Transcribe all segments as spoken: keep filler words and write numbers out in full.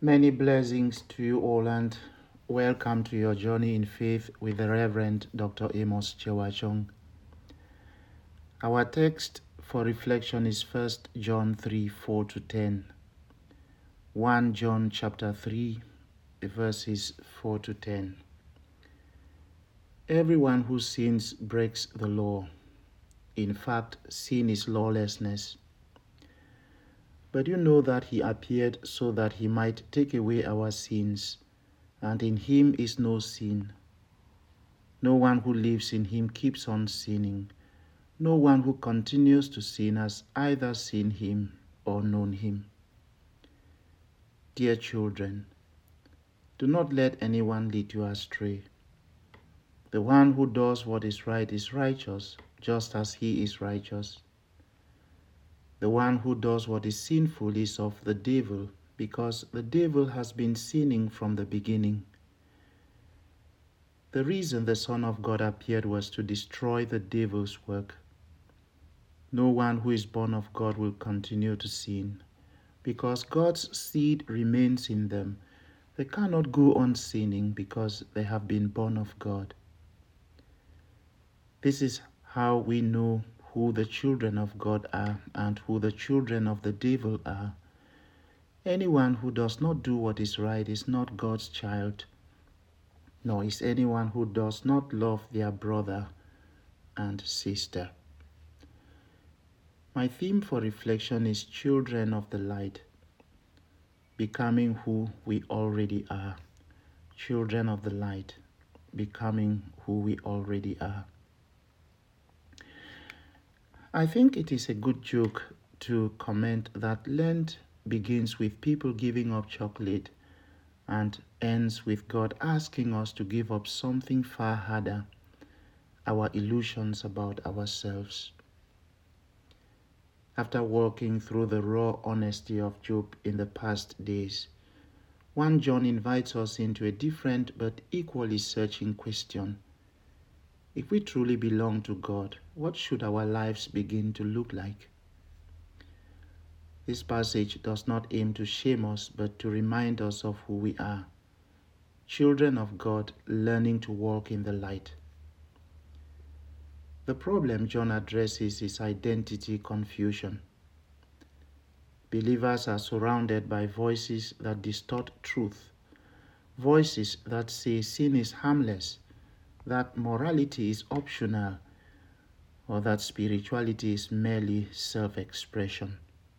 Many blessings to you all and welcome to your journey in faith with the Reverend Doctor Amos Chewachong. Our text for reflection is First John three, four to ten. First John chapter three, verses four to ten. Everyone who sins breaks the law. In fact, sin is lawlessness. But you know that he appeared so that he might take away our sins, and in him is no sin. No one who lives in him keeps on sinning. No one who continues to sin has either seen him or known him. Dear children, do not let anyone lead you astray. The one who does what is right is righteous, just as he is righteous. The one who does what is sinful is of the devil, because the devil has been sinning from the beginning. The reason the Son of God appeared was to destroy the devil's work. No one who is born of God will continue to sin, because God's seed remains in them. They cannot go on sinning because they have been born of God. This is how we know who the children of God are and who the children of the devil are. Anyone who does not do what is right is not God's child, nor is anyone who does not love their brother and sister. My theme for reflection is children of the light, becoming who we already are. Children of the light, becoming who we already are. I think it is a good joke to comment that Lent begins with people giving up chocolate and ends with God asking us to give up something far harder, our illusions about ourselves. After walking through the raw honesty of Job in the past days, First John invites us into a different but equally searching question. If we truly belong to God, what should our lives begin to look like? This passage does not aim to shame us, but to remind us of who we are. Children of God learning to walk in the light. The problem John addresses is identity confusion. Believers are surrounded by voices that distort truth, voices that say sin is harmless, that morality is optional, or that spirituality is merely self-expression.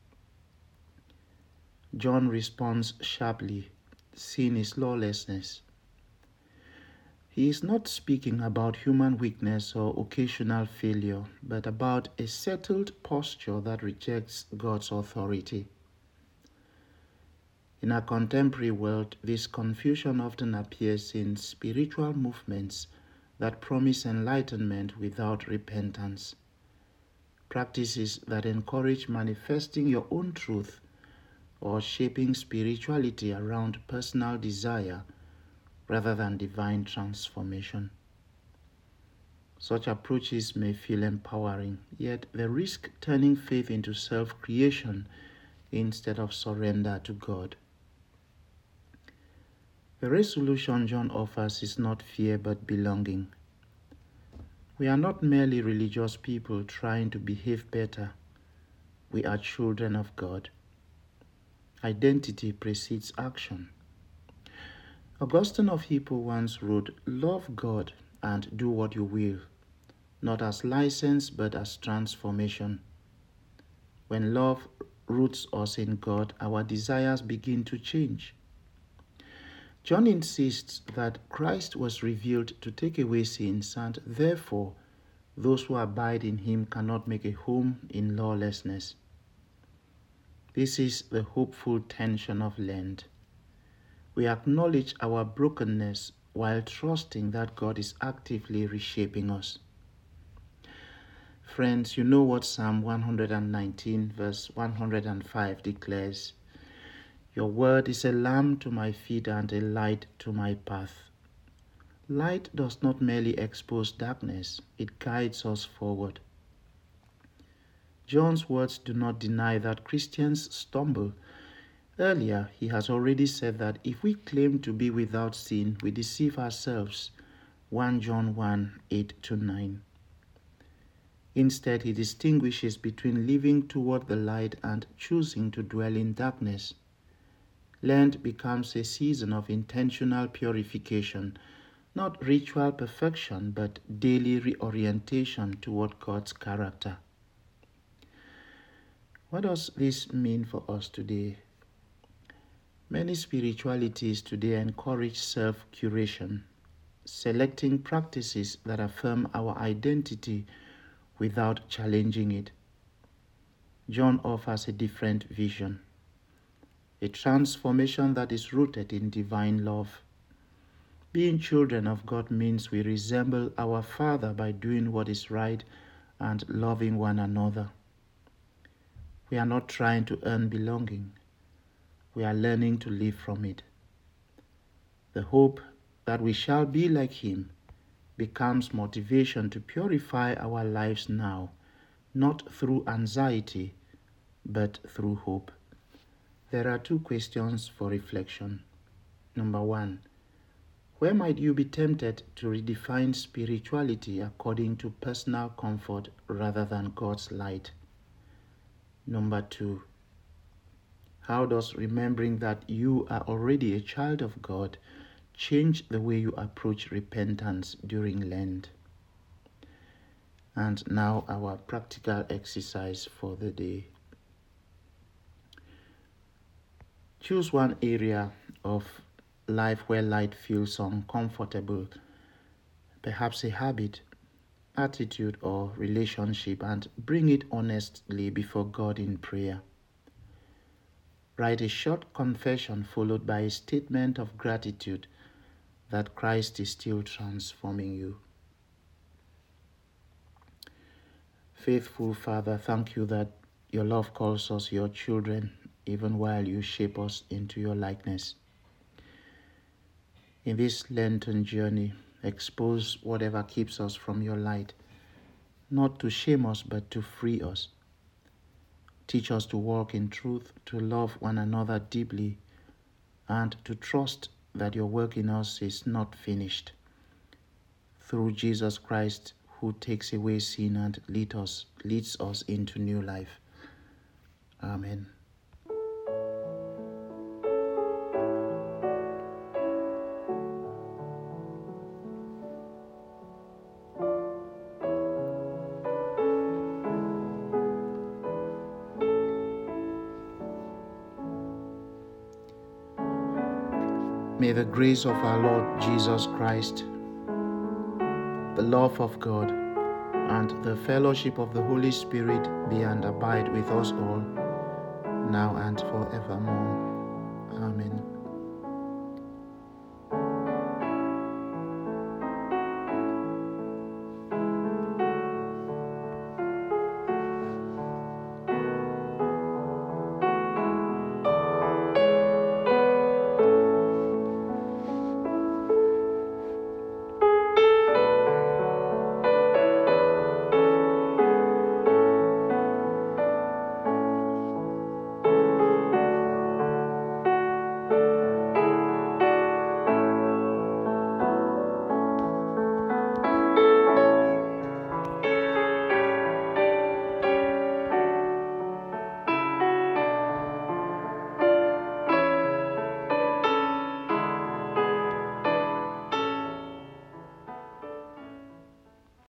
John responds sharply, sin is lawlessness. He is not speaking about human weakness or occasional failure, but about a settled posture that rejects God's authority. In our contemporary world, this confusion often appears in spiritual movements that promise enlightenment without repentance, practices that encourage manifesting your own truth or shaping spirituality around personal desire rather than divine transformation. Such approaches may feel empowering, yet they risk turning faith into self-creation instead of surrender to God. The resolution John offers is not fear but belonging. We are not merely religious people trying to behave better. We are children of God. Identity precedes action. Augustine of Hippo once wrote, "Love God and do what you will, not as license but as transformation." When love roots us in God, our desires begin to change. John insists that Christ was revealed to take away sins, and therefore those who abide in him cannot make a home in lawlessness. This is the hopeful tension of Lent. We acknowledge our brokenness while trusting that God is actively reshaping us. Friends, you know what Psalm one hundred nineteen verse one hundred five declares. Your word is a lamp to my feet and a light to my path. Light does not merely expose darkness, it guides us forward. John's words do not deny that Christians stumble, Earlier, he has already said that if we claim to be without sin, we deceive ourselves. First John one, eight to nine. Instead, he distinguishes between living toward the light and choosing to dwell in darkness. Lent becomes a season of intentional purification, not ritual perfection, but daily reorientation toward God's character. What does this mean for us today? Many spiritualities today encourage self-curation, selecting practices that affirm our identity without challenging it. John offers a different vision, a transformation that is rooted in divine love. Being children of God means we resemble our Father by doing what is right and loving one another. We are not trying to earn belonging. We are learning to live from it. The hope that we shall be like Him becomes motivation to purify our lives now, not through anxiety, but through hope. There are two questions for reflection. Number one, where might you be tempted to redefine spirituality according to personal comfort rather than God's light? Number two, how does remembering that you are already a child of God change the way you approach repentance during Lent? And now our practical exercise for the day. Choose one area of life where light feels uncomfortable, perhaps a habit, attitude, or relationship, and bring it honestly before God in prayer. Write a short confession followed by a statement of gratitude that Christ is still transforming you. Faithful Father, thank you that your love calls us your children even while you shape us into your likeness. In this Lenten journey, expose whatever keeps us from your light, not to shame us but to free us. Teach us to walk in truth, to love one another deeply, and to trust that your work in us is not finished. Through Jesus Christ, who takes away sin and lead us, leads us into new life. Amen. May the grace of our Lord Jesus Christ, the love of God, and the fellowship of the Holy Spirit be and abide with us all, now and forevermore.